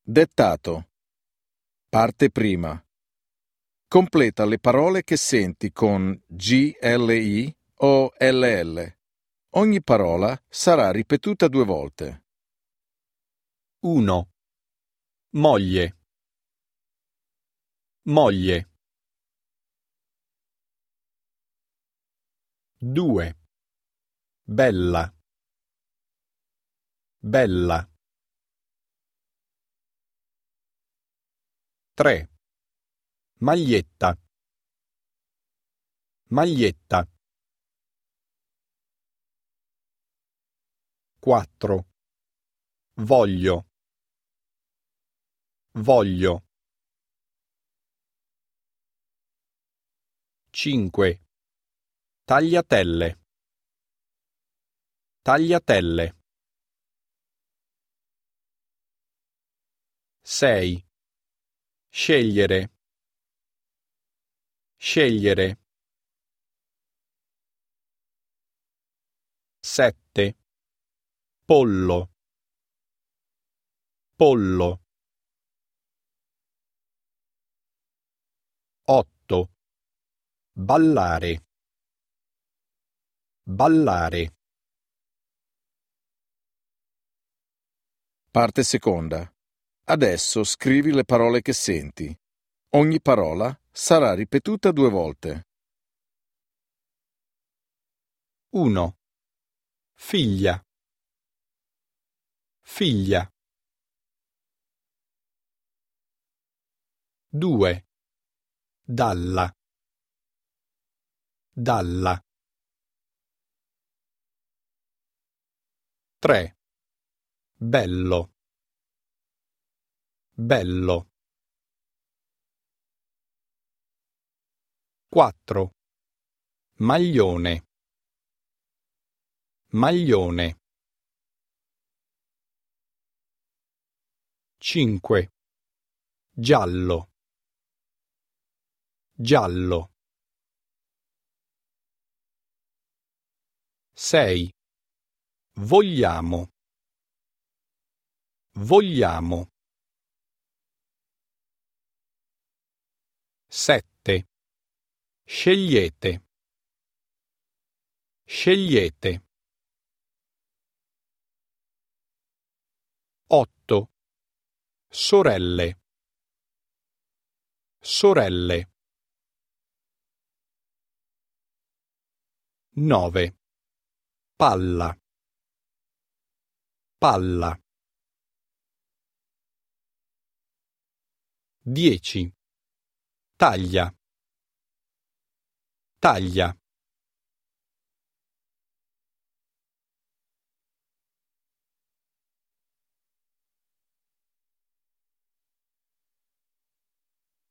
Dettato. Parte prima. Completa le parole che senti con GLI o LL. Ogni parola sarà ripetuta 2 volte. 1. Moglie. Moglie. 2. Bella. Bella. 3. Maglietta. Maglietta. 4. Voglio. Voglio. 5. Tagliatelle. Tagliatelle. 6. Scegliere. Scegliere. 7. Pollo. Pollo. 8. Ballare. Ballare. Parte seconda. Adesso scrivi le parole che senti. Ogni parola sarà ripetuta 2 volte. 1. Figlia. Figlia. 2. Dalla. Dalla. 3. Bello. Bello. 4. Maglione. Maglione. 5. Giallo. Giallo. 6. Vogliamo. Vogliamo. 7. Scegliete. Scegliete. 8. Sorelle. Sorelle. 9. Palla. Palla. 10. Taglia. Taglia.